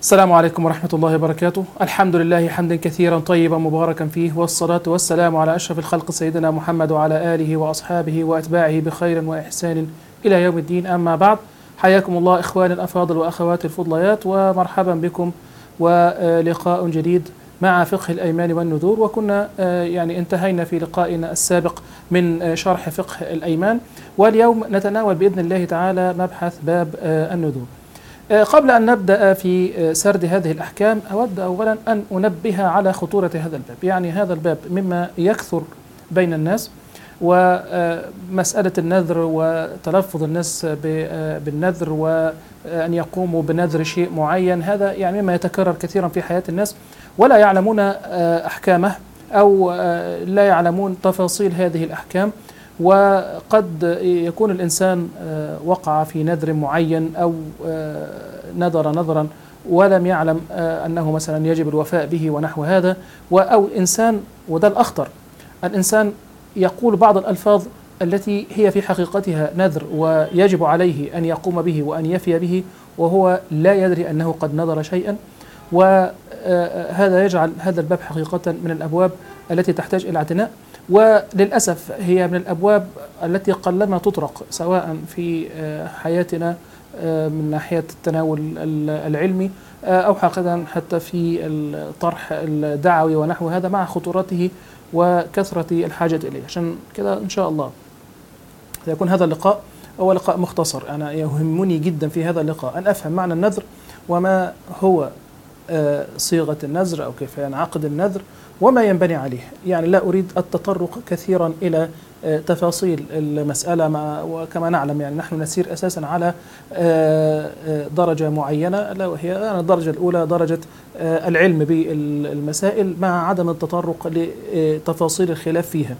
السلام عليكم ورحمة الله وبركاته. الحمد لله حمدا كثيرا طيبا مباركا فيه، والصلاة والسلام على أشرف الخلق سيدنا محمد وعلى آله وأصحابه وأتباعه بخير وإحسان إلى يوم الدين. أما بعد، حياكم الله إخواني الأفاضل وأخواتي الفضليات، ومرحبا بكم ولقاء جديد مع فقه الأيمان والنذور. وكنا انتهينا في لقائنا السابق من شرح فقه الأيمان، واليوم نتناول بإذن الله تعالى مبحث باب النذور. قبل أن نبدأ في سرد هذه الأحكام، أود أولا أن أنبه على خطورة هذا الباب. يعني هذا الباب مما يكثر بين الناس، ومسألة النذر وتلفظ الناس بالنذر وأن يقوموا بنذر شيء معين، هذا يعني مما يتكرر كثيرا في حياة الناس، ولا يعلمون أحكامه أو لا يعلمون تفاصيل هذه الأحكام. وقد يكون الإنسان وقع في نذر معين أو نذر نذرا ولم يعلم أنه مثلا يجب الوفاء به ونحو هذا، أو إنسان، وده الأخطر، الإنسان يقول بعض الألفاظ التي هي في حقيقتها نذر ويجب عليه أن يقوم به وأن يفي به، وهو لا يدري أنه قد نذر شيئا. وهذا يجعل هذا الباب حقيقة من الأبواب التي تحتاج إلى اعتناء، وللأسف هي من الأبواب التي قلما تطرق، سواء في حياتنا من ناحية التناول العلمي أو حتى في الطرح الدعوي ونحو هذا، مع خطورته وكثرة الحاجة إليه. عشان كده إن شاء الله سيكون هذا اللقاء هو لقاء مختصر. أنا يهمني جدا في هذا اللقاء أن أفهم معنى النذر، وما هو صيغة النذر أو كيف ينعقد النذر وما ينبني عليه. يعني لا أريد التطرق كثيرا إلى تفاصيل المسألة، وكما نعلم يعني نحن نسير أساسا على درجة معينة، ألا وهي الدرجة الأولى، درجة العلم بالمسائل مع عدم التطرق لتفاصيل الخلاف فيها.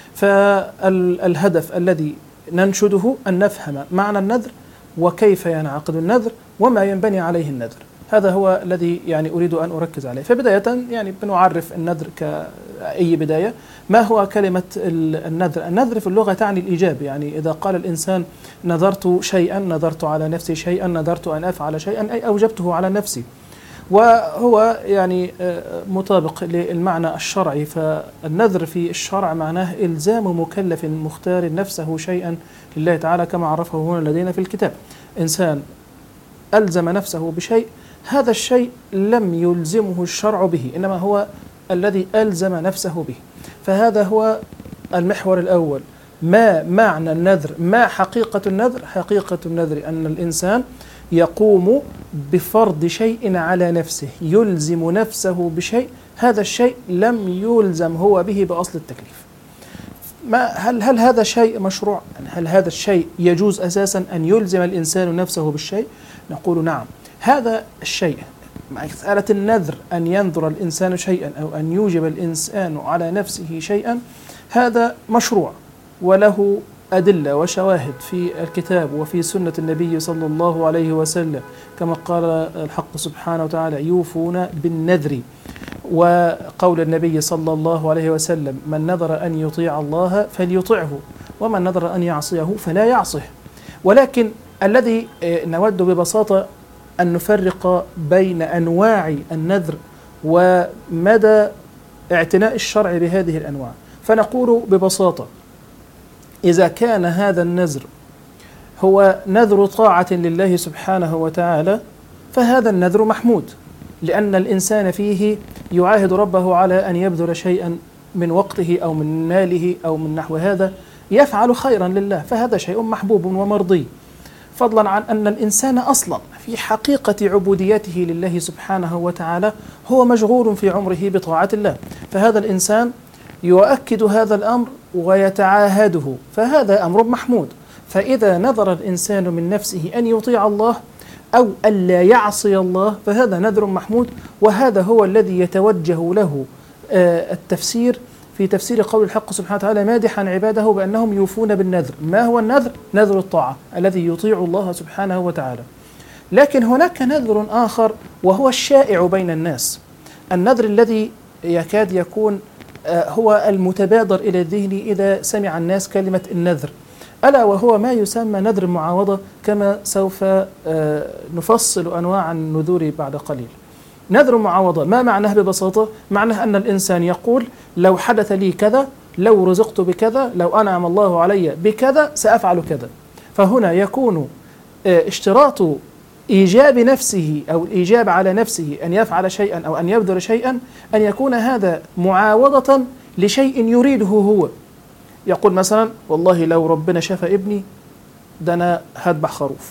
فالهدف الذي ننشده أن نفهم معنى النذر وكيف ينعقد النذر وما ينبني عليه النذر. هذا هو الذي يعني أريد أن أركز عليه. فبداية يعني بنعرف النذر كأي بداية. ما هو كلمة النذر؟ النذر في اللغة تعني الإيجاب. يعني إذا قال الإنسان نذرت شيئا، نذرت على نفسي شيئا، نذرت أن أفعل شيئا، أي أوجبته على نفسي. وهو يعني مطابق للمعنى الشرعي. فالنذر في الشرع معناه إلزام مكلف مختار نفسه شيئا لله تعالى، كما عرفه هنا لدينا في الكتاب. إنسان ألزم نفسه بشيء، هذا الشيء لم يلزمه الشرع به، إنما هو الذي ألزم نفسه به. فهذا هو المحور الأول. ما معنى النذر؟ ما حقيقة النذر؟ حقيقة النذر أن الإنسان يقوم بفرض شيء على نفسه، يلزم نفسه بشيء، هذا الشيء لم يلزم هو به بأصل التكليف. هل هذا شيء مشروع؟ هل هذا الشيء يجوز أساسا أن يلزم الإنسان نفسه بالشيء؟ نقول نعم. هذا الشيء، مسألة النذر، أن ينذر الإنسان شيئا أو أن يوجب الإنسان على نفسه شيئا، هذا مشروع وله أدلة وشواهد في الكتاب وفي سنة النبي صلى الله عليه وسلم، كما قال الحق سبحانه وتعالى: يوفون بالنذر. وقول النبي صلى الله عليه وسلم: من نذر أن يطيع الله فليطعه، ومن نذر أن يعصيه فلا يعصه. ولكن الذي نود ببساطة أن نفرق بين أنواع النذر ومدى اعتناء الشرع بهذه الأنواع. فنقول ببساطة: إذا كان هذا النذر هو نذر طاعة لله سبحانه وتعالى، فهذا النذر محمود، لأن الإنسان فيه يعاهد ربه على أن يبذل شيئا من وقته أو من ماله أو من نحو هذا، يفعل خيرا لله، فهذا شيء محبوب ومرضي. فضلا عن أن الإنسان أصلا في حقيقة عبوديته لله سبحانه وتعالى هو مشغول في عمره بطاعة الله، فهذا الإنسان يؤكد هذا الأمر ويتعاهده، فهذا أمر محمود. فإذا نذر الإنسان من نفسه أن يطيع الله أو ألا يعصي الله، فهذا نذر محمود. وهذا هو الذي يتوجه له التفسير في تفسير قول الحق سبحانه وتعالى مادحا عباده بأنهم يوفون بالنذر. ما هو النذر؟ نذر الطاعة الذي يطيع الله سبحانه وتعالى. لكن هناك نذر آخر وهو الشائع بين الناس، النذر الذي يكاد يكون هو المتبادر إلى الذهن إذا سمع الناس كلمة النذر، ألا وهو ما يسمى نذر المعاوضة، كما سوف نفصل أنواع النذور بعد قليل. نذر المعاوضة ما معناه ببساطة؟ معناه أن الإنسان يقول لو حدث لي كذا، لو رزقت بكذا، لو أنعم الله علي بكذا سأفعل كذا. فهنا يكون اشتراط إيجاب نفسه أو الإيجاب على نفسه أن يفعل شيئا أو أن يبذل شيئا أن يكون هذا معاوضة لشيء يريده هو. يقول مثلا والله لو ربنا شفى ابني ده أنا هذبح خروف،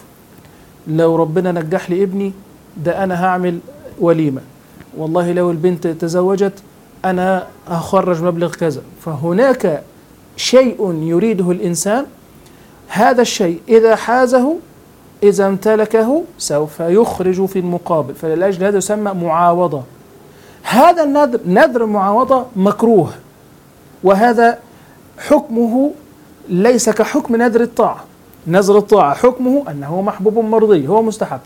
لو ربنا نجح لي ابني ده أنا هعمل وليمة، والله لو البنت تزوجت أنا هخرج مبلغ كذا. فهناك شيء يريده الإنسان، هذا الشيء إذا حازه إذا امتلكه سوف يخرج في المقابل، فلأجل هذا يسمى معاوضة. هذا النذر نذر المعاوضة مكروه، وهذا حكمه ليس كحكم نذر الطاعة. نذر الطاعة حكمه أنه محبوب مرضي، هو مستحب.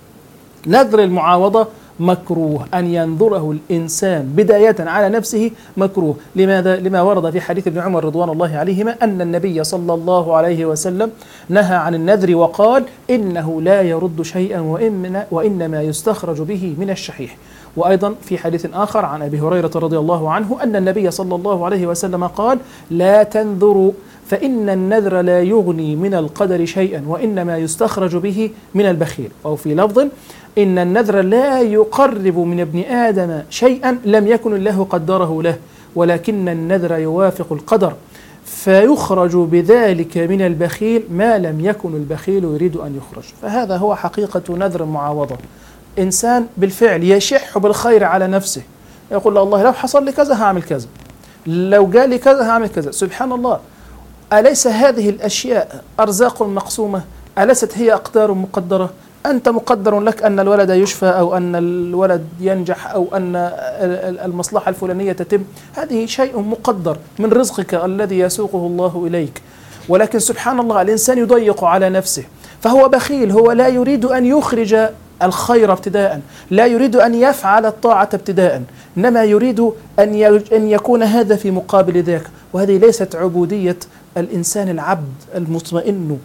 نذر المعاوضة مكروه، أن ينذره الإنسان بداية على نفسه مكروه. لماذا؟ لما ورد في حديث ابن عمر رضوان الله عليهما أن النبي صلى الله عليه وسلم نهى عن النذر وقال إنه لا يرد شيئا وإنما يستخرج به من الشحيح. وأيضا في حديث آخر عن أبي هريرة رضي الله عنه أن النبي صلى الله عليه وسلم قال لا تنذروا فإن النذر لا يغني من القدر شيئا وإنما يستخرج به من البخيل. أو في لفظ إن النذر لا يقرب من ابن آدم شيئا لم يكن الله قدره له، ولكن النذر يوافق القدر فيخرج بذلك من البخيل ما لم يكن البخيل يريد أن يخرج. فهذا هو حقيقة نذر المعاوضة. إنسان بالفعل يشح بالخير على نفسه، يقول الله لو حصل لي كذا هعمل كذا، لو قال لي كذا هعمل كذا. سبحان الله، أليس هذه الأشياء أرزاق مقسومة؟ أليست هي أقدار مقدرة؟ أنت مقدر لك أن الولد يشفى أو أن الولد ينجح أو أن المصلحة الفلانية تتم، هذه شيء مقدر من رزقك الذي يسوقه الله إليك. ولكن سبحان الله الإنسان يضيق على نفسه، فهو بخيل، هو لا يريد أن يخرج الخير ابتداء، لا يريد أن يفعل الطاعة ابتداء، إنما يريد أن يكون هذا في مقابل ذاك. وهذه ليست عبودية الإنسان العبد المطمئن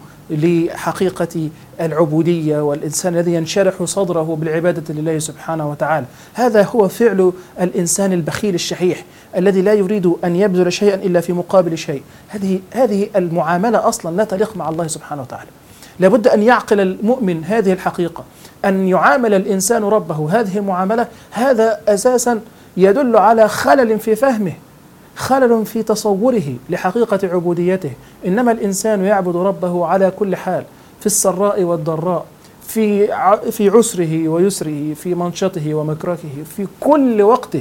لحقيقة العبودية، والإنسان الذي ينشرح صدره بالعبادة لله سبحانه وتعالى. هذا هو فعل الإنسان البخيل الشحيح الذي لا يريد أن يبذل شيئا إلا في مقابل شيء. هذه المعاملة أصلا لا تليق مع الله سبحانه وتعالى. لابد أن يعقل المؤمن هذه الحقيقة، أن يعامل الإنسان ربه هذه المعاملة. هذا أساسا يدل على خلل في فهمه، خلل في تصوره لحقيقة عبوديته. إنما الإنسان يعبد ربه على كل حال، في السراء والضراء، في عسره ويسره، في منشطه ومكرهه، في كل وقته.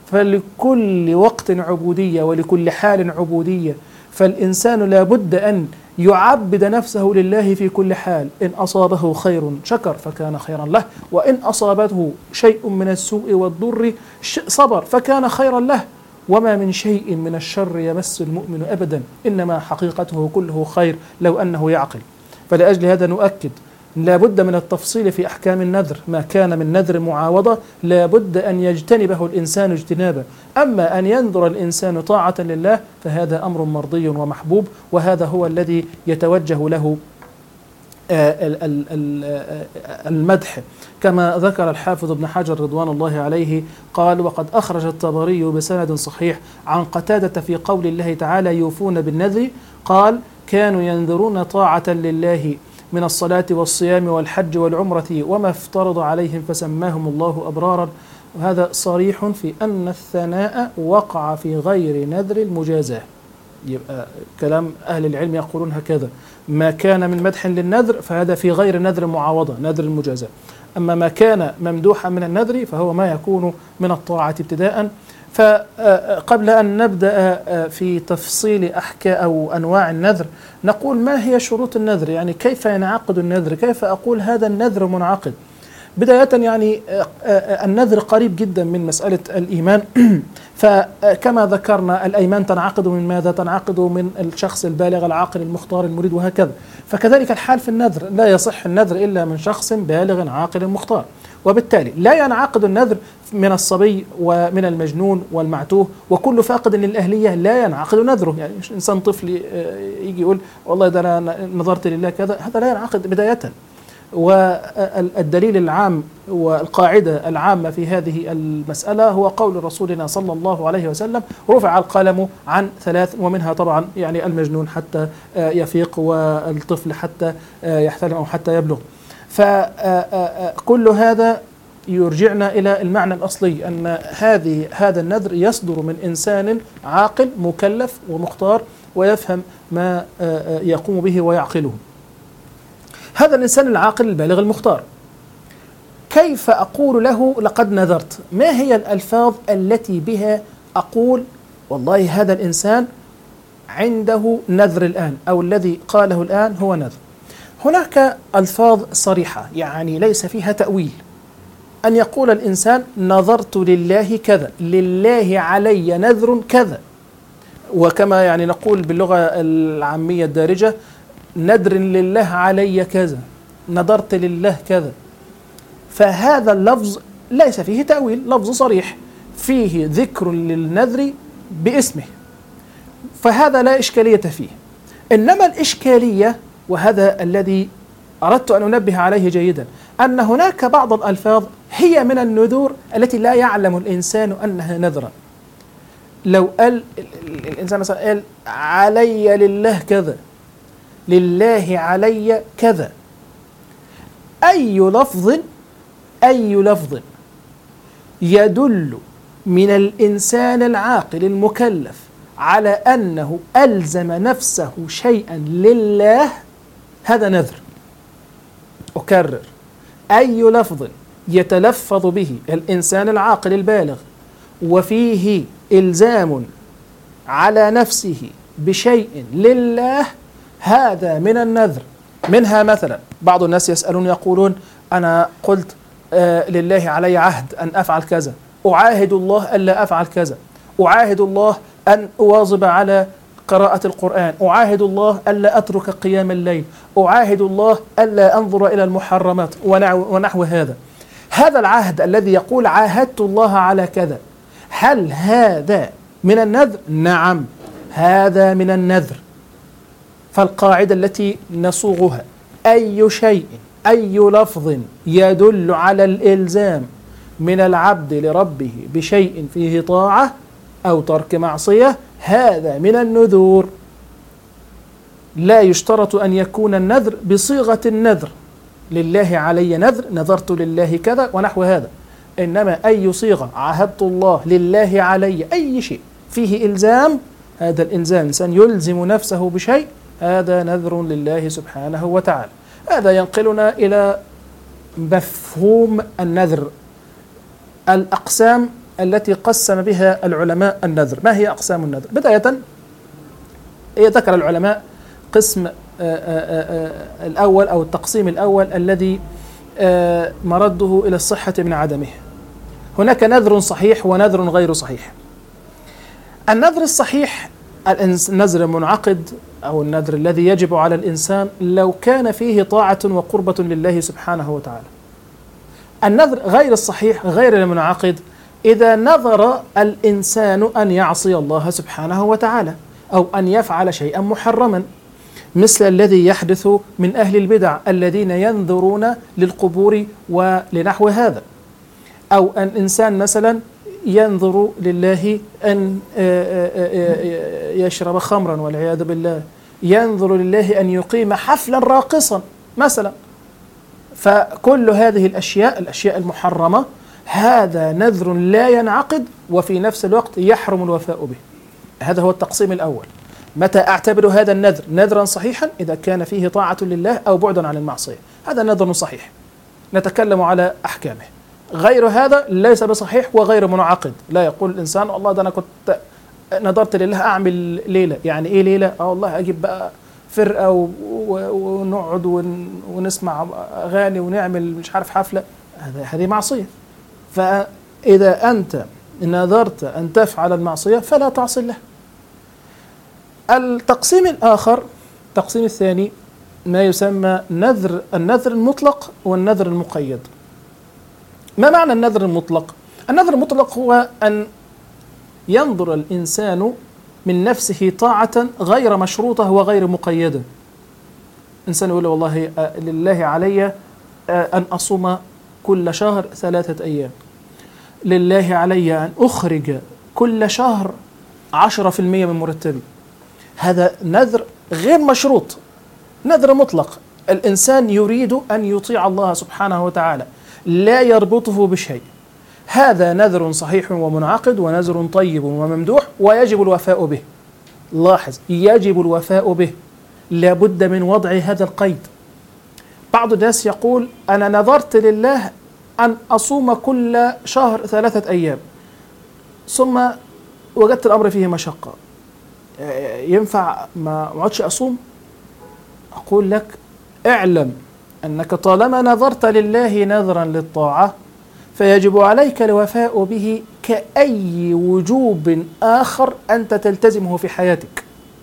فلكل وقت عبودية ولكل حال عبودية. فالإنسان لا بد أن يعبد نفسه لله في كل حال. إن أصابه خير شكر فكان خيرا له، وإن أصابته شيء من السوء والضر صبر فكان خيرا له. وما من شيء من الشر يمس المؤمن أبدا، إنما حقيقته كله خير لو أنه يعقل. فلأجل هذا نؤكد لا بد من التفصيل في أحكام النذر. ما كان من نذر معاوضة لا بد أن يجتنبه الإنسان اجتنابا. أما أن ينذر الإنسان طاعة لله فهذا أمر مرضي ومحبوب، وهذا هو الذي يتوجه له المدح. كما ذكر الحافظ ابن حجر رضوان الله عليه قال وقد أخرج الطبري بسند صحيح عن قتادة في قول الله تعالى يوفون بالنذر، قال كانوا ينذرون طاعة لله من الصلاة والصيام والحج والعمرة وما افترض عليهم فسماهم الله أبرارا. وهذا صريح في أن الثناء وقع في غير نذر المجازاة. يبقى كلام أهل العلم يقولون هكذا: ما كان من مدح للنذر فهذا في غير نذر معاوضة، نذر المجازاة. أما ما كان ممدوحا من النذر فهو ما يكون من الطاعة ابتداء. فقبل أن نبدأ في تفصيل أحكام أو أنواع النذر نقول ما هي شروط النذر، يعني كيف ينعقد النذر، كيف أقول هذا النذر منعقد. بداية يعني النذر قريب جدا من مسألة الإيمان. فكما ذكرنا الأيمان تنعقد من ماذا؟ تنعقد من الشخص البالغ العاقل المختار المريد وهكذا. فكذلك الحال في النذر، لا يصح النذر إلا من شخص بالغ عاقل مختار. وبالتالي لا ينعقد النذر من الصبي ومن المجنون والمعتوه، وكل فاقد للأهلية لا ينعقد نذره. يعني إنسان طفل يجي يقول والله ده أنا نظرت لله كذا، هذا لا ينعقد بداية. والدليل العام والقاعدة العامة في هذه المسألة هو قول رسولنا صلى الله عليه وسلم: رفع القلم عن ثلاث، ومنها طبعا يعني المجنون حتى يفيق، والطفل حتى يحتلم أو حتى يبلغ. فكل هذا يرجعنا إلى المعنى الأصلي، أن هذا النذر يصدر من إنسان عاقل مكلف ومختار ويفهم ما يقوم به ويعقله. هذا الإنسان العاقل البالغ المختار، كيف أقول له لقد نذرت؟ ما هي الألفاظ التي بها أقول والله هذا الإنسان عنده نذر الآن، أو الذي قاله الآن هو نذر؟ هناك ألفاظ صريحة يعني ليس فيها تأويل. أن يقول الإنسان نذرت لله كذا، لله علي نذر كذا، وكما يعني نقول باللغة العامية الدارجة: نذر لله علي كذا، نذرت لله كذا. فهذا اللفظ ليس فيه تأويل، لفظ صريح فيه ذكر للنذر باسمه، فهذا لا إشكالية فيه. إنما الإشكالية، وهذا الذي أردت أن أنبه عليه جيدا، أن هناك بعض الألفاظ هي من النذور التي لا يعلم الإنسان أنها نذرا. لو قال الإنسان مثلا قال علي لله كذا، لله علي كذا، أي لفظ يدل من الإنسان العاقل المكلف على أنه ألزم نفسه شيئا لله، هذا نذر. أكرر: أي لفظ يتلفظ به الإنسان العاقل البالغ وفيه إلزام على نفسه بشيء لله، هذا من النذر. منها مثلا بعض الناس يسألون يقولون: أنا قلت لله علي عهد أن أفعل كذا، أعاهد الله ألا أفعل كذا، أعاهد الله أن أواظب على قراءة القرآن، أعاهد الله ألا أترك قيام الليل، أعاهد الله ألا أنظر إلى المحرمات ونحو هذا. هذا العهد الذي يقول عاهدت الله على كذا، هل هذا من النذر؟ نعم، هذا من النذر. فالقاعدة التي نصوغها: أي شيء، أي لفظ يدل على الإلزام من العبد لربه بشيء فيه طاعة أو ترك معصية، هذا من النذور. لا يشترط أن يكون النذر بصيغة النذر: لله علي نذر، نذرت لله كذا ونحو هذا. إنما أي صيغة: عاهدت الله، لله علي، أي شيء فيه إلزام، هذا الإنسان يلزم نفسه بشيء، هذا نذر لله سبحانه وتعالى. هذا ينقلنا إلى مفهوم النذر، الأقسام التي قسم بها العلماء النذر. ما هي أقسام النذر؟ بداية ذكر العلماء قسم الأول أو التقسيم الأول الذي مرده إلى الصحة من عدمه. هناك نذر صحيح ونذر غير صحيح. النذر الصحيح النذر المنعقد أو النذر الذي يجب على الإنسان لو كان فيه طاعة وقربة لله سبحانه وتعالى. النذر غير الصحيح غير المنعقد إذا نذر الإنسان أن يعصي الله سبحانه وتعالى أو أن يفعل شيئا محرما، مثل الذي يحدث من أهل البدع الذين ينذرون للقبور ولنحو هذا. أو أن إنسان مثلا ينذر لله أن يشرب خمرا والعياذ بالله، ينذر لله أن يقيم حفلا راقصا مثلا. فكل هذه الأشياء المحرمة هذا نذر لا ينعقد، وفي نفس الوقت يحرم الوفاء به. هذا هو التقسيم الأول. متى أعتبر هذا النذر نذرا صحيحا؟ إذا كان فيه طاعة لله أو بعدا عن المعصية، هذا نذر صحيح، نتكلم على أحكامه. غير هذا ليس بصحيح وغير منعقد. لا يقول الإنسان والله ده أنا كنت نذرت لله أعمل ليلة. يعني إيه ليلة؟ والله أجيب بقى فرقة ونقعد ونسمع أغاني ونعمل مش عارف حفلة، هذه معصية. فإذا أنت نذرت أن تفعل المعصية فلا تعصي الله. التقسيم الآخر، التقسيم الثاني، ما يسمى النذر المطلق والنذر المقيد. ما معنى النذر المطلق؟ النذر المطلق هو أن ينظر الإنسان من نفسه طاعة غير مشروطة وغير مقيدة. إنسان يقول والله لله علي أن أصوم كل شهر 3 أيام، لله علي أن أخرج كل شهر 10% من مرتبي. هذا نذر غير مشروط، نذر مطلق. الإنسان يريد أن يطيع الله سبحانه وتعالى، لا يربطه بشيء. هذا نذر صحيح ومنعقد ونذر طيب وممدوح ويجب الوفاء به. لاحظ، يجب الوفاء به، لابد من وضع هذا القيد. بعض الناس يقول أنا نذرت لله أن أصوم كل شهر 3 أيام، ثم وجدت الأمر فيه مشقة، ينفع ما أقعدش أصوم؟ أقول لك اعلم أنك طالما نذرت لله نذرا للطاعة فيجب عليك الوفاء به كأي وجوب آخر أنت تلتزمه في حياتك،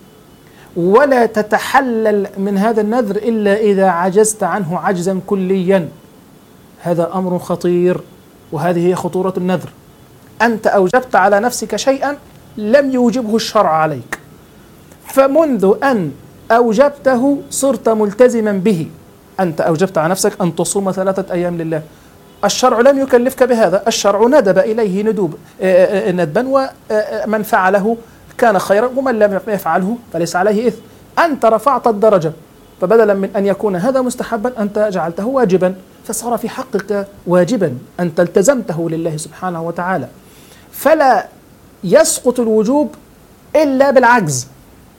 ولا تتحلل من هذا النذر إلا إذا عجزت عنه عجزا كليا. هذا أمر خطير، وهذه هي خطورة النذر. أنت أوجبت على نفسك شيئا لم يوجبه الشرع عليك، فمنذ أن أوجبته صرت ملتزما به. أنت أوجبت على نفسك أن تصوم 3 أيام لله، الشرع لم يكلفك بهذا، الشرع ندب إليه ندبا، ومن فعله كان خيرا ومن لم يفعله فليس عليه إثم. أنت رفعت الدرجة، فبدلا من أن يكون هذا مستحبا أنت جعلته واجبا، فصار في حقك واجبا، أنت التزمته لله سبحانه وتعالى. فلا يسقط الوجوب إلا بالعجز.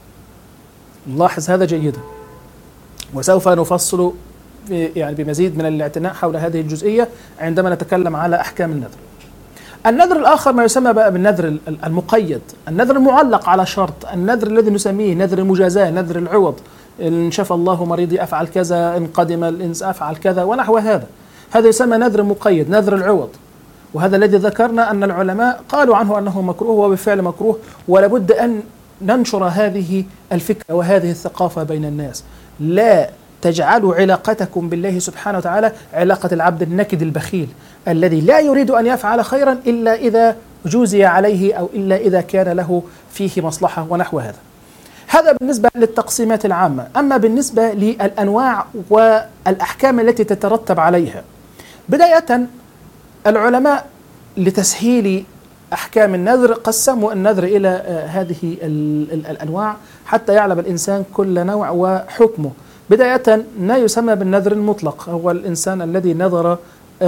نلاحظ هذا جيدا، وسوف نفصل يعني بمزيد من الاعتناء حول هذه الجزئية عندما نتكلم على أحكام النذر. النذر الآخر ما يسمى بقى بالنذر المقيد، النذر المعلق على شرط، النذر الذي نسميه نذر المجازاة، نذر العوض. إن شفى الله مريضي أفعل كذا، إن قدم الإنس أفعل كذا ونحو هذا. هذا يسمى نذر مقيد، نذر العوض. وهذا الذي ذكرنا أن العلماء قالوا عنه أنه مكروه، وبالفعل مكروه، ولابد أن ننشر هذه الفكرة وهذه الثقافة بين الناس. لا تجعلوا علاقتكم بالله سبحانه وتعالى علاقة العبد النكد البخيل الذي لا يريد أن يفعل خيرا إلا إذا جوزي عليه أو إلا إذا كان له فيه مصلحة ونحو هذا. هذا بالنسبة للتقسيمات العامة. أما بالنسبة للأنواع والأحكام التي تترتب عليها، بداية العلماء لتسهيل أحكام النذر قسموا النذر إلى هذه الأنواع حتى يعلم الإنسان كل نوع وحكمه. بداية ما يسمى بالنذر المطلق، هو الإنسان الذي نذر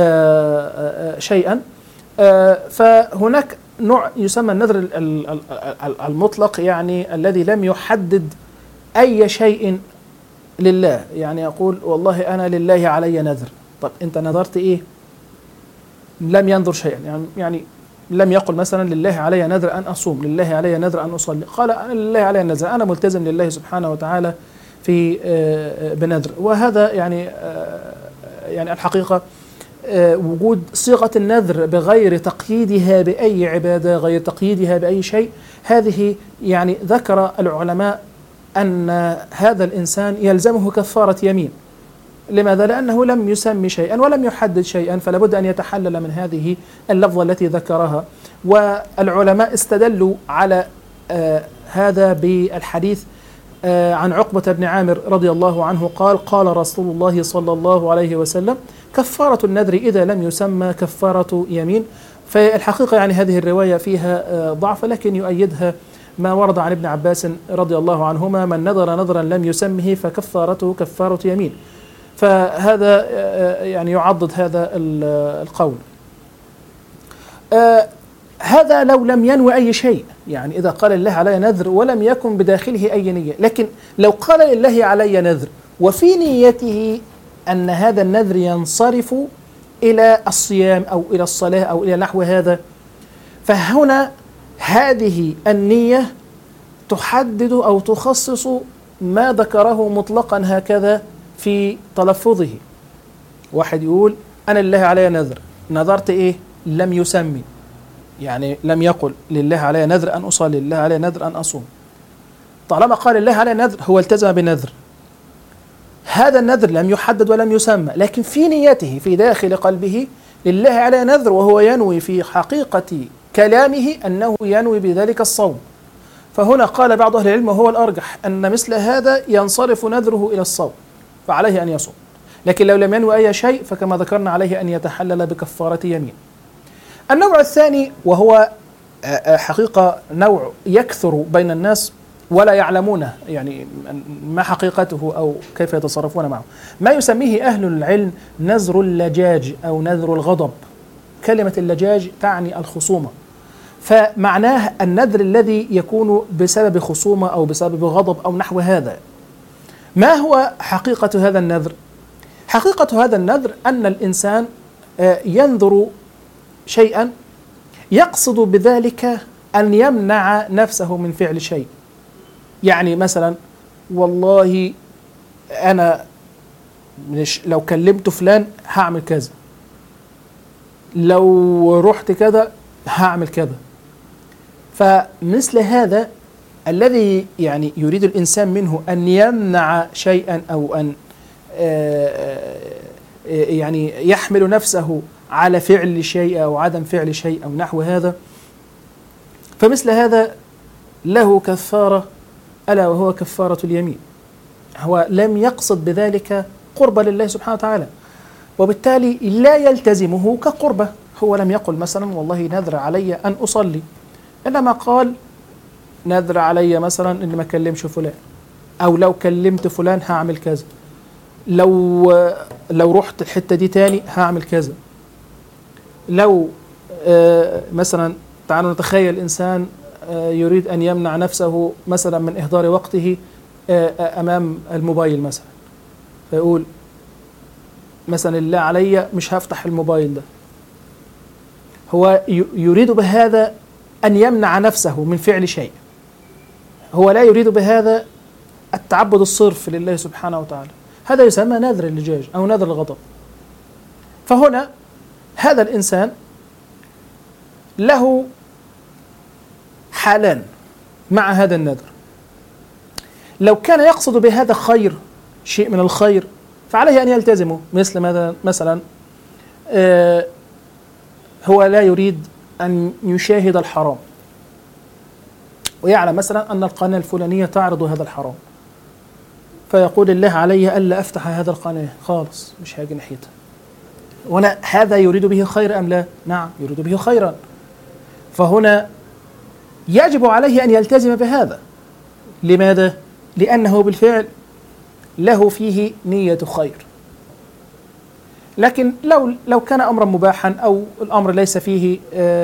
شيئا، فهناك نوع يسمى النذر المطلق، يعني الذي لم يحدد أي شيء لله. يعني يقول والله أنا لله علي نذر. طب أنت نذرت إيه؟ لم ينذر شيئا، يعني لم يقل مثلا لله علي نذر أن أصوم، لله علي نذر أن أصلي، قال أنا لله علي نذر، أنا ملتزم لله سبحانه وتعالى في بنذر. وهذا يعني الحقيقة وجود صيغة النذر بغير تقييدها بأي عبادة، غير تقييدها بأي شيء، هذه يعني ذكر العلماء أن هذا الإنسان يلزمه كفارة يمين. لماذا؟ لأنه لم يسمي شيئا ولم يحدد شيئا، فلا بد أن يتحلل من هذه اللفظة التي ذكرها. والعلماء استدلوا على هذا بالحديث عن عقبة بن عامر رضي الله عنه قال: قال رسول الله صلى الله عليه وسلم: كفارة النذر إذا لم يسمى كفارة يمين. فالحقيقة يعني هذه الرواية فيها ضعف، لكن يؤيدها ما ورد عن ابن عباس رضي الله عنهما: من نذر نذرا لم يسمه فكفارته كفارة يمين. فهذا يعني يعضد هذا القول. هذا لو لم ينوي أي شيء، يعني إذا قال لله علي نذر ولم يكن بداخله أي نية. لكن لو قال لله علي نذر وفي نيته أن هذا النذر ينصرف إلى الصيام أو إلى الصلاة أو إلى نحو هذا، فهنا هذه النية تحدد أو تخصص ما ذكره مطلقا هكذا في تلفظه. واحد يقول أنا لله علي نذر، نذرت إيه؟ لم يسمي، يعني لم يقل لله علي نذر أن أصلي، لله علي نذر أن أصوم. طالما قال لله علي نذر هو التزم بنذر. هذا النذر لم يحدد ولم يسمى، لكن في نيته في داخل قلبه لله على نذر وهو ينوي في حقيقة كلامه أنه ينوي بذلك الصوم. فهنا قال بعض أهل العلم وهو الأرجح أن مثل هذا ينصرف نذره إلى الصوم فعليه أن يصوم، لكن لو لم ينوي أي شيء فكما ذكرنا عليه أن يتحلل بكفارة يمين. النوع الثاني وهو حقيقة نوع يكثر بين الناس ولا يعلمونه، يعني ما حقيقته أو كيف يتصرفون معه، ما يسميه أهل العلم نذر اللجاج أو نذر الغضب. كلمة اللجاج تعني الخصومة، فمعناه النذر الذي يكون بسبب خصومة أو بسبب غضب أو نحو هذا. ما هو حقيقة هذا النذر؟ حقيقة هذا النذر أن الإنسان ينذر شيئا يقصد بذلك أن يمنع نفسه من فعل شيء. يعني مثلا والله أنا لو كلمت فلان هعمل كذا، لو رحت كذا هعمل كذا. فمثل هذا الذي يعني يريد الإنسان منه أن يمنع شيئا أو أن يعني يحمل نفسه على فعل شيء أو عدم فعل شيء أو نحو هذا، فمثل هذا له كفارة ألا وهو كفارة اليمين. هو لم يقصد بذلك قربة لله سبحانه وتعالى، وبالتالي لا يلتزمه كقربة. هو لم يقل مثلا والله نذر علي أن أصلي، إنما قال نذر علي مثلا إني ما أكلمش فلان، أو لو كلمت فلان هعمل كذا، لو رحت الحتة دي تاني هعمل كذا. لو مثلا تعالوا نتخيل إنسان يريد أن يمنع نفسه مثلا من إهدار وقته أمام الموبايل مثلا، فيقول مثلا الله علي مش هفتح الموبايل ده. هو يريد بهذا أن يمنع نفسه من فعل شيء، هو لا يريد بهذا التعبد الصرف لله سبحانه وتعالى. هذا يسمى نذر اللجاج أو نذر الغضب. فهنا هذا الإنسان له حالان مع هذا النذر. لو كان يقصد بهذا خير، شيء من الخير، فعليه أن يلتزمه. مثل ماذا؟ مثلا هو لا يريد أن يشاهد الحرام، ويعلم مثلا أن القناة الفلانية تعرض هذا الحرام، فيقول الله علي ألا أفتح هذا القناة خالص، مش هاجي ناحيتها. هنا هذا يريد به خير أم لا؟ نعم يريد به خيرا. فهنا يجب عليه أن يلتزم بهذا. لماذا؟ لأنه بالفعل له فيه نية خير. لكن لو كان أمرا مباحا أو الأمر ليس فيه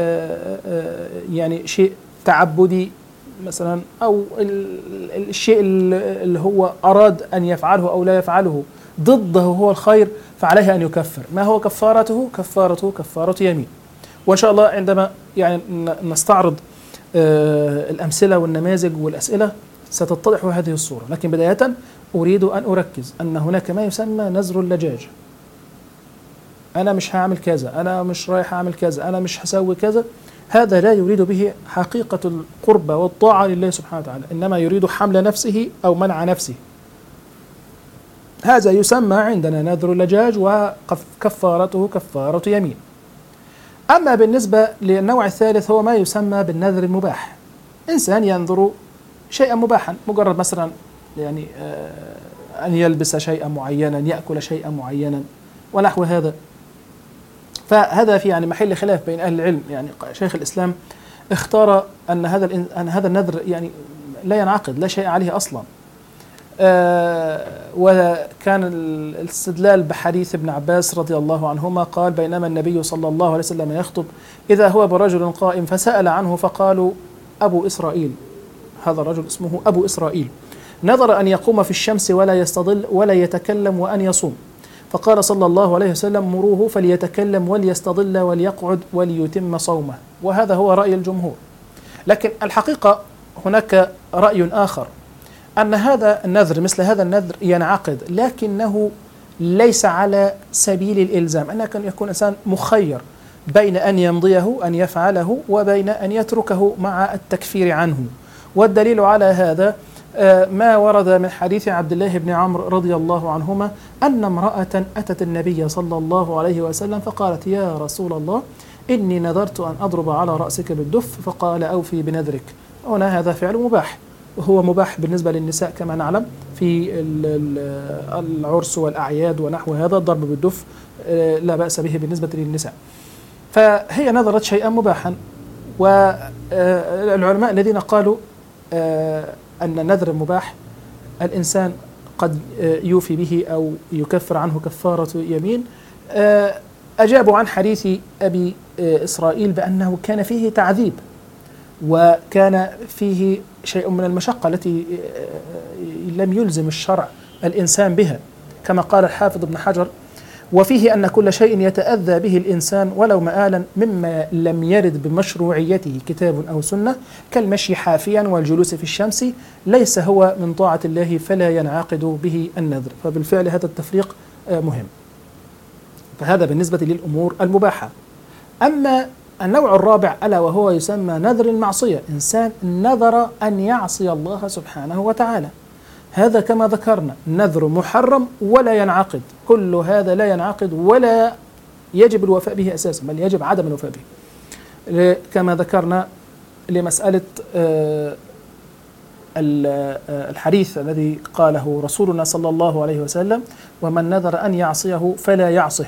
يعني شيء تعبدي مثلا، أو الشيء اللي هو أراد أن يفعله أو لا يفعله ضده هو الخير، فعليه أن يكفر. ما هو كفارته؟ كفارة يمين. وإن شاء الله عندما يعني نستعرض الأمثلة والنماذج والأسئلة ستتضح هذه الصورة. لكن بداية أريد أن أركز أن هناك ما يسمى نذر اللجاج. أنا مش هعمل كذا، أنا مش رايح أعمل كذا، أنا مش هسوي كذا. هذا لا يريد به حقيقة القربة والطاعة لله سبحانه وتعالى، إنما يريد حمل نفسه أو منع نفسه. هذا يسمى عندنا نذر اللجاج وكفارته كفارة يمين. أما بالنسبة للنوع الثالث هو ما يسمى بالنذر المباح. إنسان ينذر شيئا مباحا، مجرد مثلا يعني أن يلبس شيئا معينا، يأكل شيئا معينا ونحو هذا. فهذا في يعني محل خلاف بين أهل العلم. يعني شيخ الإسلام اختار أن هذا النذر يعني لا ينعقد، لا شيء عليه أصلا. وكان الاستدلال بحديث ابن عباس رضي الله عنهما قال بينما النبي صلى الله عليه وسلم يخطب إذا هو برجل قائم فسأل عنه فقالوا أبو إسرائيل، هذا الرجل اسمه أبو إسرائيل، نظر أن يقوم في الشمس ولا يستظل ولا يتكلم وأن يصوم، فقال صلى الله عليه وسلم مروه فليتكلم وليستظل وليقعد وليتم صومه. وهذا هو رأي الجمهور. لكن الحقيقة هناك رأي آخر، أن هذا النذر مثل هذا النذر ينعقد، لكنه ليس على سبيل الإلزام، أنك يكون إنسان مخير بين أن يمضيه أن يفعله وبين أن يتركه مع التكفير عنه. والدليل على هذا ما ورد من حديث عبد الله بن عمرو رضي الله عنهما أن امرأة أتت النبي صلى الله عليه وسلم فقالت: يا رسول الله، إني نذرت أن أضرب على رأسك بالدف، فقال: أوفي بنذرك. هنا هذا فعل مباح، وهو مباح بالنسبة للنساء كما نعلم في العرس والأعياد ونحو هذا. الضرب بالدف لا بأس به بالنسبة للنساء، فهي نذرت شيئا مباحا. والعلماء الذين قالوا أن النذر مباح الإنسان قد يوفي به أو يكفر عنه كفارة يمين، أجابوا عن حديث أبي إسرائيل بأنه كان فيه تعذيب، وكان فيه شيء من المشقة التي لم يلزم الشرع الإنسان بها، كما قال الحافظ ابن حجر: وفيه أن كل شيء يتأذى به الإنسان ولو مآلا مما لم يرد بمشروعيته كتاب أو سنة، كالمشي حافيا والجلوس في الشمس، ليس هو من طاعة الله فلا ينعقد به النذر. فبالفعل هذا التفريق مهم. فهذا بالنسبة للأمور المباحة. أما النوع الرابع ألا وهو يسمى نذر المعصية، إنسان نذر أن يعصي الله سبحانه وتعالى، هذا كما ذكرنا نذر محرم ولا ينعقد، كل هذا لا ينعقد ولا يجب الوفاء به أساسا، بل يجب عدم الوفاء به، كما ذكرنا لمسألة الحديث الذي قاله رسولنا صلى الله عليه وسلم: ومن نذر أن يعصيه فلا يعصه.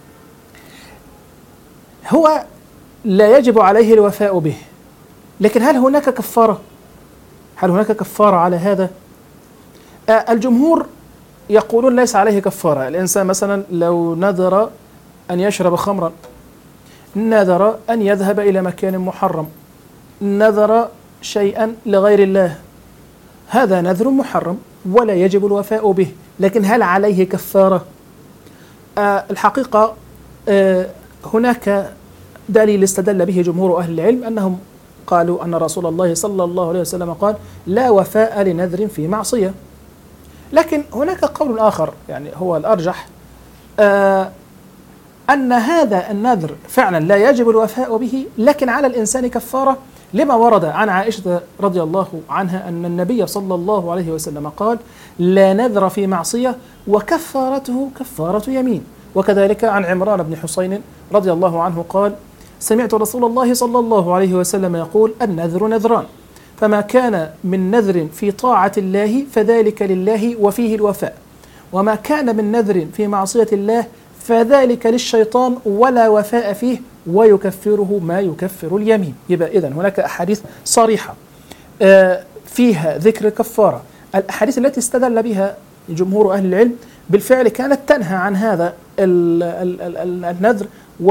هو لا يجب عليه الوفاء به، لكن هل هناك كفارة؟ هل هناك كفارة على هذا؟ الجمهور يقولون ليس عليه كفارة. الإنسان مثلا لو نذر أن يشرب خمرا، نذر أن يذهب إلى مكان محرم، نذر شيئا لغير الله، هذا نذر محرم ولا يجب الوفاء به، لكن هل عليه كفارة؟ الحقيقة هناك دليل استدل به جمهور أهل العلم، أنهم قالوا أن رسول الله صلى الله عليه وسلم قال: لا وفاء لنذر في معصية. لكن هناك قول آخر يعني هو الأرجح، أن هذا النذر فعلا لا يجب الوفاء به، لكن على الإنسان كفارة، لما ورد عن عائشة رضي الله عنها أن النبي صلى الله عليه وسلم قال: لا نذر في معصية وكفارته كفارة يمين. وكذلك عن عمران بن حسين رضي الله عنه قال: سمعت رسول الله صلى الله عليه وسلم يقول: النذر نذران، فما كان من نذر في طاعة الله فذلك لله وفيه الوفاء، وما كان من نذر في معصية الله فذلك للشيطان ولا وفاء فيه ويكفره ما يكفر اليمين. يبقى إذن هناك أحاديث صريحة فيها ذكر كفارة. الأحاديث التي استدل بها جمهور أهل العلم بالفعل كانت تنهى عن هذا النذر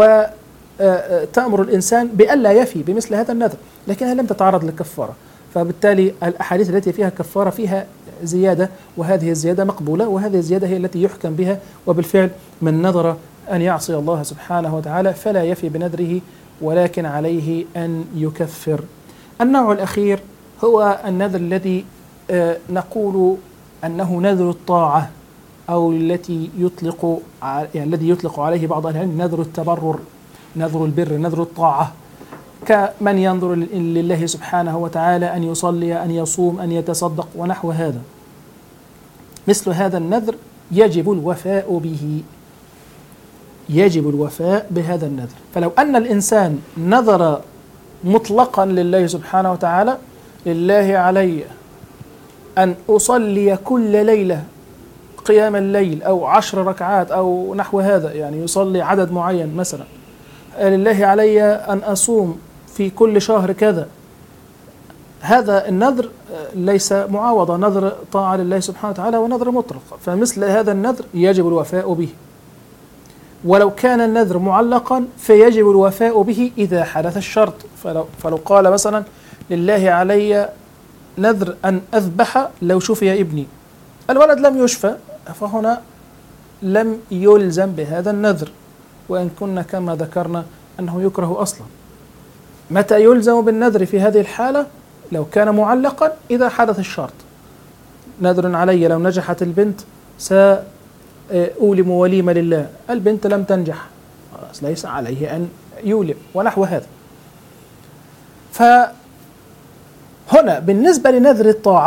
وتأمر الإنسان بألا يفي بمثل هذا النذر، لكنها لم تتعرض للكفارة. فبالتالي الأحاديث التي فيها كفارة فيها زيادة، وهذه الزيادة مقبولة، وهذه الزيادة هي التي يحكم بها. وبالفعل من نذر أن يعصي الله سبحانه وتعالى فلا يفي بنذره، ولكن عليه أن يكفر. النوع الأخير هو النذر الذي نقول أنه نذر الطاعة، أو التي الذي يطلق عليه بعض أهل العلم نذر التبرر، نذر البر، نذر الطاعة، كمن ينظر لله سبحانه وتعالى أن يصلي، أن يصوم، أن يتصدق ونحو هذا. مثل هذا النذر يجب الوفاء به، يجب الوفاء بهذا النذر. فلو أن الإنسان نذر مطلقا لله سبحانه وتعالى: لله علي أن أصلي كل ليلة قيام الليل أو 10 ركعات أو نحو هذا، يعني يصلي عدد معين مثلا، لله علي أن أصوم في كل شهر كذا، هذا النذر ليس معاوضة، نذر طاعة لله سبحانه وتعالى ونذر مطلق، فمثل هذا النذر يجب الوفاء به. ولو كان النذر معلقا فيجب الوفاء به إذا حدث الشرط. فلو قال مثلا: لله علي نذر أن أذبح لو شفي ابني، الولد لم يشفى، فهنا لم يلزم بهذا النذر، وإن كنا كما ذكرنا أنه يكره أصلا. متى يلزم بالنذر في هذه الحالة؟ لو كان معلقا إذا حدث الشرط. نذر علي لو نجحت البنت سأولم وليمة لله، البنت لم تنجح، ليس عليه أن يولم ونحو هذا. فهنا بالنسبة لنذر الطاعة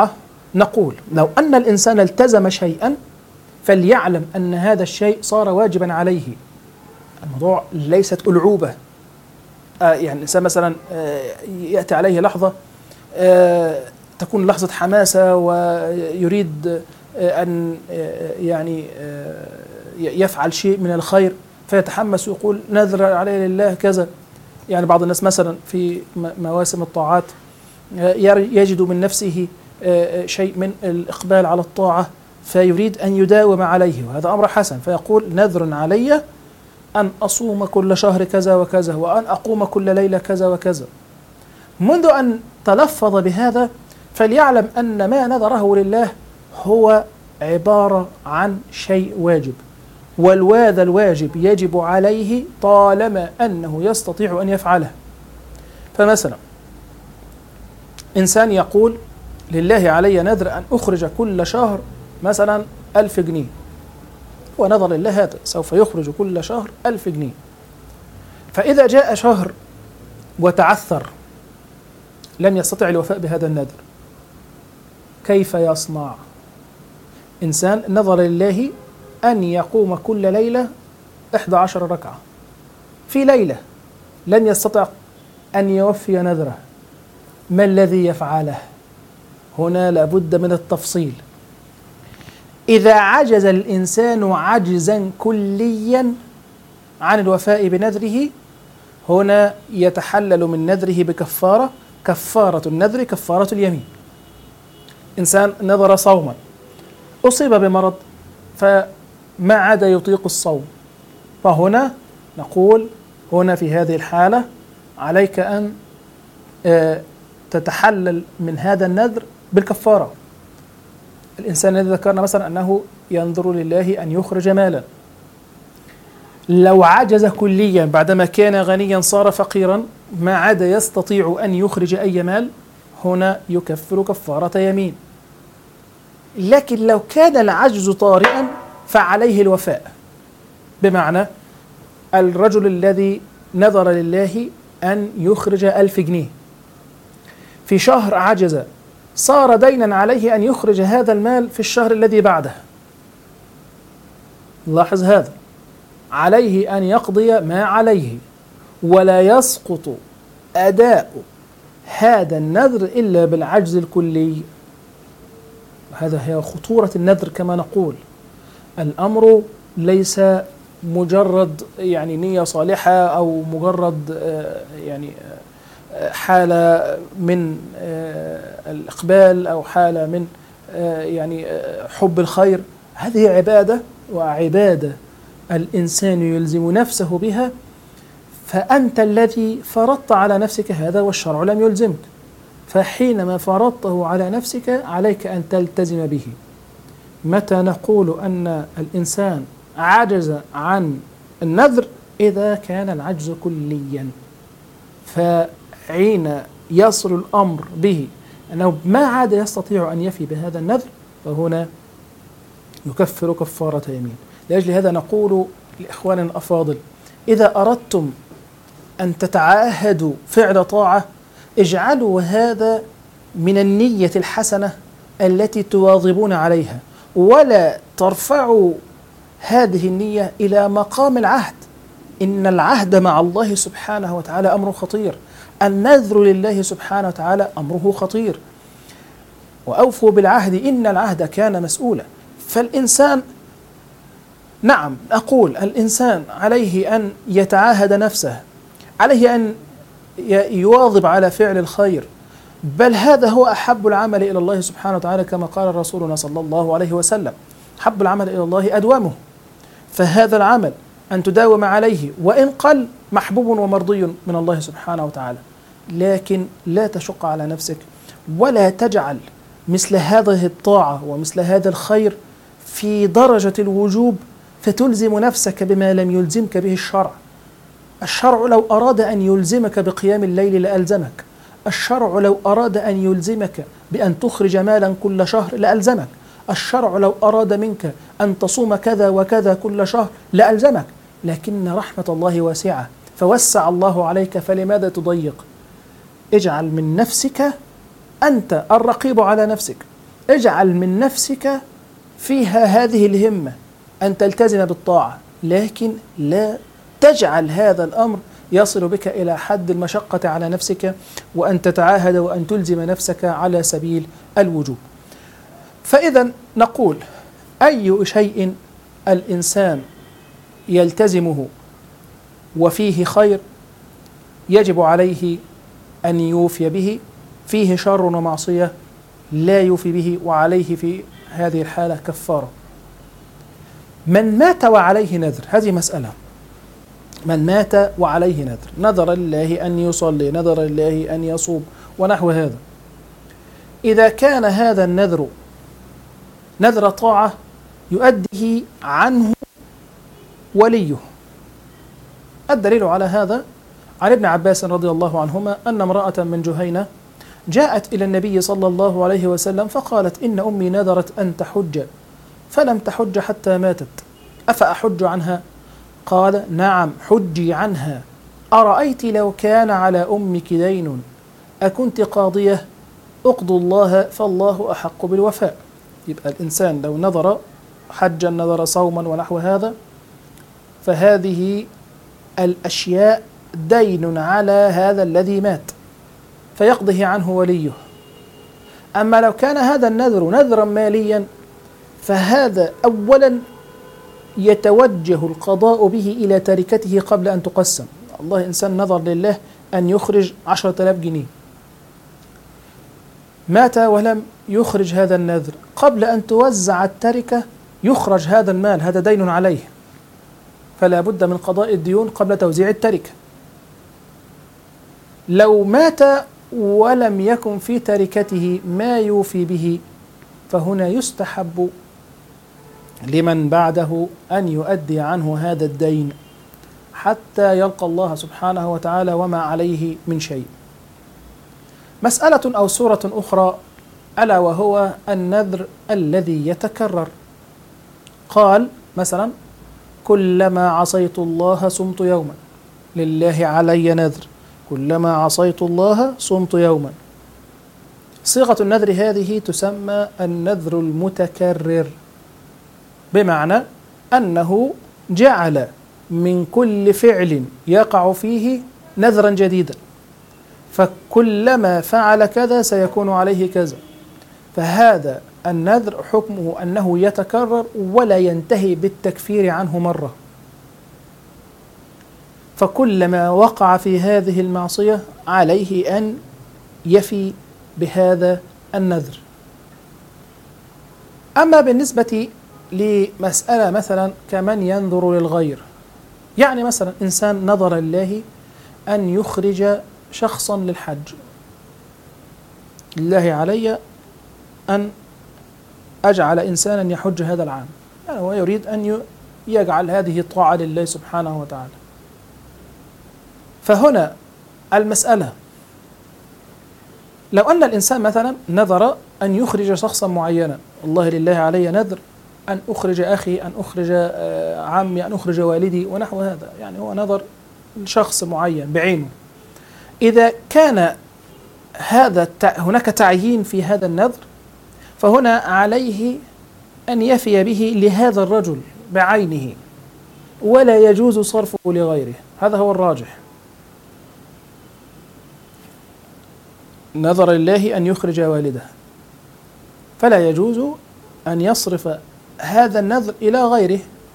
نقول لو أن الإنسان التزم شيئا فليعلم أن هذا الشيء صار واجبا عليه. الموضوع ليست ألعوبة. يعني الإنسان مثلا يأتي عليه لحظة تكون لحظة حماسة ويريد أن يعني يفعل شيء من الخير فيتحمس ويقول نذر عليه لله كذا. يعني بعض الناس مثلا في مواسم الطاعات يجد من نفسه شيء من الإقبال على الطاعة فيريد أن يداوم عليه، وهذا أمر حسن، فيقول نذر علي أن أصوم كل شهر كذا وكذا، وأن أقوم كل ليلة كذا وكذا. منذ أن تلفظ بهذا فليعلم أن ما نذره لله هو عبارة عن شيء واجب، وهذا الواجب يجب عليه طالما أنه يستطيع أن يفعله. فمثلا إنسان يقول لله علي نذر أن أخرج كل شهر مثلا 1000 جنيه، ونظر لله هذا سوف يخرج كل شهر 1000 جنيه. فإذا جاء شهر وتعثر لم يستطع الوفاء بهذا النذر، كيف يصنع؟ إنسان نظر لله أن يقوم كل ليلة 11 ركعة، في ليلة لن يستطع أن يوفي نذره، ما الذي يفعله؟ هنا لابد من التفصيل. إذا عجز الإنسان عجزا كليا عن الوفاء بنذره، هنا يتحلل من نذره بكفارة، كفارة النذر كفارة اليمين. إنسان نذر صوما أصيب بمرض فما عاد يطيق الصوم، فهنا نقول هنا في هذه الحالة عليك أن تتحلل من هذا النذر بالكفارة. الإنسان الذي ذكرنا مثلا أنه ينذر لله أن يخرج مالا، لو عجز كليا بعدما كان غنيا صار فقيرا ما عاد يستطيع أن يخرج أي مال، هنا يكفر كفارة يمين. لكن لو كان العجز طارئا فعليه الوفاء، بمعنى الرجل الذي نذر لله أن يخرج 1000 جنيه في شهر عجز، صار دينا عليه أن يخرج هذا المال في الشهر الذي بعده. لاحظ هذا، عليه أن يقضي ما عليه، ولا يسقط أداء هذا النذر إلا بالعجز الكلي. هذا هي خطورة النذر. كما نقول الأمر ليس مجرد يعني نية صالحة أو مجرد يعني حالة من الإقبال أو حالة من يعني حب الخير. هذه عبادة، وعبادة الإنسان يلزم نفسه بها، فأنت الذي فرضت على نفسك هذا والشرع لم يلزمك، فحينما فرضته على نفسك عليك أن تلتزم به. متى نقول أن الإنسان عجز عن النذر؟ إذا كان العجز كليا، فحين يصل الأمر به أنه ما عاد يستطيع أن يفي بهذا النذر فهنا يكفر كفارة يمين. لأجل هذا نقول لإخواننا الأفاضل إذا أردتم أن تتعاهدوا فعل طاعة اجعلوا هذا من النية الحسنة التي تواظبون عليها، ولا ترفعوا هذه النية إلى مقام العهد. إن العهد مع الله سبحانه وتعالى أمر خطير، النذر لله سبحانه وتعالى أمره خطير. وأوفوا بالعهد إن العهد كان مسؤولا. فالإنسان نعم أقول الإنسان عليه أن يتعاهد نفسه، عليه أن يواظب على فعل الخير، بل هذا هو أحب العمل إلى الله سبحانه وتعالى كما قال رسولنا صلى الله عليه وسلم: أحب العمل إلى الله أدومه. فهذا العمل أن تداوم عليه وإن قل محبوب ومرضي من الله سبحانه وتعالى، لكن لا تشق على نفسك ولا تجعل مثل هذه الطاعة ومثل هذا الخير في درجة الوجوب فتلزم نفسك بما لم يلزمك به الشرع. الشرع لو أراد أن يلزمك بقيام الليل لألزمك، الشرع لو أراد أن يلزمك بأن تخرج مالا كل شهر لألزمك، الشرع لو أراد منك أن تصوم كذا وكذا كل شهر لألزمك، لكن رحمة الله واسعة فوسع الله عليك، فلماذا تضيق؟ اجعل من نفسك أنت الرقيب على نفسك، اجعل من نفسك فيها هذه الهمة أن تلتزم بالطاعة، لكن لا تجعل هذا الأمر يصل بك إلى حد المشقة على نفسك، وأن تتعاهد وأن تلزم نفسك على سبيل الوجوب. فإذا نقول أي شيء الإنسان يلتزمه وفيه خير يجب عليه أن يوفي به، فيه شر ومعصية لا يوفي به وعليه في هذه الحالة كفارة. من مات وعليه نذر، هذه مسألة، من مات وعليه نذر، نذر لله أن يصلي، نذر لله أن يصوم ونحو هذا، إذا كان هذا النذر نذر طاعة يؤديه عنه وليه. الدليل على هذا عن ابن عباس رضي الله عنهما أن امرأة من جهينة جاءت إلى النبي صلى الله عليه وسلم فقالت: إن أمي نذرت أن تحج فلم تحج حتى ماتت، أفأحج عنها؟ قال: نعم حجي عنها، أرأيت لو كان على أمك دين أكنت قاضية؟ اقضوا الله فالله أحق بالوفاء. يبقى الإنسان لو نذر حجا، نذر صوما ونحو هذا، فهذه الأشياء دين على هذا الذي مات فيقضيه عنه وليه. أما لو كان هذا النذر نذرا ماليا فهذا أولا يتوجه القضاء به إلى تركته قبل أن تقسم. الله إنسان نذر لله أن يخرج 10,000 جنيه، مات ولم يخرج هذا النذر، قبل أن توزع التركة يخرج هذا المال، هذا دين عليه، فلا بد من قضاء الديون قبل توزيع التركة. لو مات ولم يكن في تركته ما يوفي به فهنا يستحب لمن بعده أن يؤدي عنه هذا الدين حتى يلقى الله سبحانه وتعالى وما عليه من شيء. مسألة أو سورة أخرى ألا وهو النذر الذي يتكرر. قال مثلا: كلما عصيت الله صمت يوما، لله علي نذر، كلما عصيت الله صمت يوما. صيغة النذر هذه تسمى النذر المتكرر، بمعنى أنه جعل من كل فعل يقع فيه نذرا جديدا، فكلما فعل كذا سيكون عليه كذا. فهذا النذر حكمه أنه يتكرر ولا ينتهي بالتكفير عنه مرة، فكلما وقع في هذه المعصية عليه أن يفي بهذا النذر. أما بالنسبة لمسألة مثلا كمن ينذر للغير، يعني مثلا إنسان نذر الله أن يخرج شخصا للحج، لله علي أن أجعل إنسانا يحج هذا العام، يعني هو يريد أن يجعل هذه طاعة لله سبحانه وتعالى. فهنا المسألة لو أن الإنسان مثلا نذر أن يخرج شخصا معينا، والله لله علي نذر أن أخرج أخي، أن أخرج عمي، أن أخرج والدي ونحو هذا، يعني هو نذر شخص معين بعينه. إذا كان هذا هناك تعيين في هذا النذر فهنا عليه أن يفي به لهذا الرجل بعينه، ولا يجوز صرفه لغيره، هذا هو الراجح. نذر الله أن يخرج والده، فلا يجوز أن يصرف هذا النذر إلى غيره.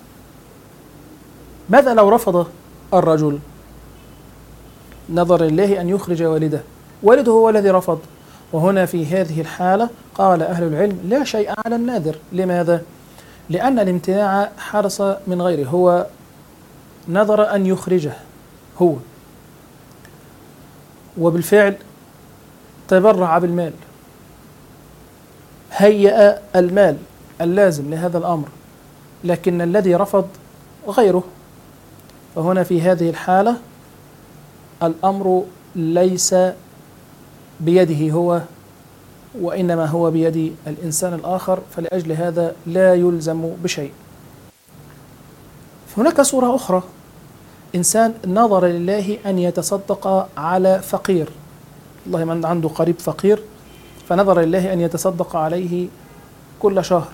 ماذا لو رفض الرجل؟ نذر الله أن يخرج والده، والده هو الذي رفض، وهنا في هذه الحالة قال أهل العلم لا شيء على الناذر. لماذا؟ لأن الامتناع حرص من غيره، هو نذر أن يخرجه هو، وبالفعل تبرع بالمال، هيأ المال اللازم لهذا الأمر، لكن الذي رفض غيره، فهنا في هذه الحالة الأمر ليس بيده هو، وإنما هو بيد الإنسان الآخر، فلأجل هذا لا يلزم بشيء. هناك صورة أخرى، إنسان نظر لله أن يتصدق على فقير، والله من عنده قريب فقير فنظر لله أن يتصدق عليه كل شهر.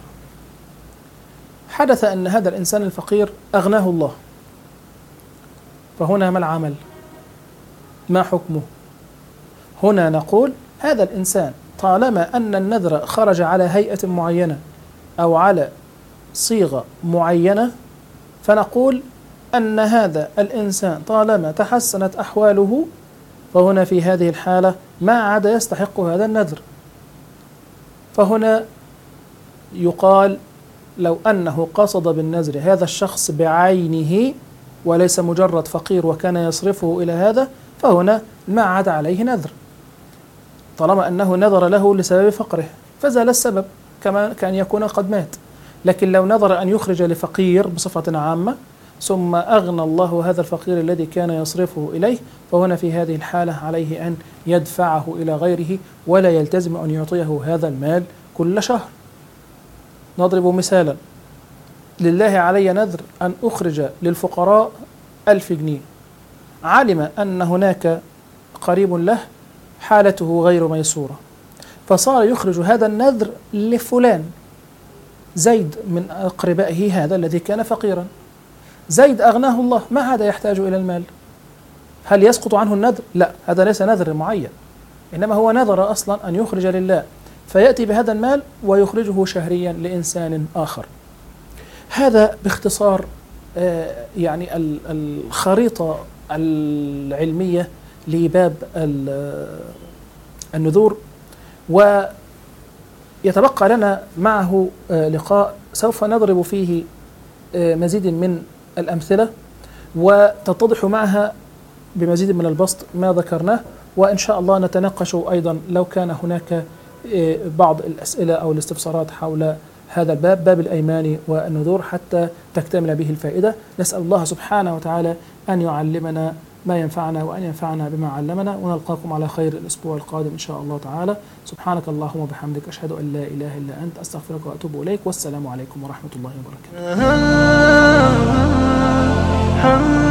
حدث أن هذا الإنسان الفقير أغناه الله، فهنا ما العمل؟ ما حكمه؟ هنا نقول هذا الإنسان طالما أن النذر خرج على هيئة معينة أو على صيغة معينة، فنقول أن هذا الإنسان طالما تحسنت أحواله فهنا في هذه الحالة ما عاد يستحق هذا النذر. فهنا يقال لو أنه قصد بالنذر هذا الشخص بعينه وليس مجرد فقير وكان يصرفه إلى هذا، فهنا ما عاد عليه نذر، طالما أنه نذر له لسبب فقره فزال السبب كما كان يكون قد مات. لكن لو نذر أن يخرج لفقير بصفة عامة ثم أغنى الله هذا الفقير الذي كان يصرفه إليه، فهنا في هذه الحالة عليه أن يدفعه إلى غيره ولا يلتزم أن يعطيه هذا المال كل شهر. نضرب مثالا: لله علي نذر أن أخرج للفقراء 1000 جنيه، علم أن هناك قريب له حالته غير ميسورة، فصار يخرج هذا النذر لفلان زيد من أقربائه هذا الذي كان فقيرا. زيد أغناه الله، ما عاد يحتاج إلى المال. هل يسقط عنه النذر؟ لا، هذا ليس نذر معين، إنما هو نذر أصلا أن يخرج لله، فيأتي بهذا المال ويخرجه شهريا لإنسان آخر. هذا باختصار يعني الخريطة العلمية لباب النذور. ويتبقى لنا معه لقاء سوف نضرب فيه مزيد من الأمثلة وتتضح معها بمزيد من البسط ما ذكرناه، وإن شاء الله نتناقش أيضا لو كان هناك بعض الأسئلة أو الاستفسارات حول هذا الباب، باب الأيمان والنذور، حتى تكتمل به الفائدة. نسأل الله سبحانه وتعالى أن يعلمنا ما ينفعنا وأن ينفعنا بما علمنا، ونلقاكم على خير الأسبوع القادم إن شاء الله تعالى. سبحانك اللهم وبحمدك، أشهد أن لا إله إلا أنت، أستغفرك وأتوب إليك، والسلام عليكم ورحمة الله وبركاته.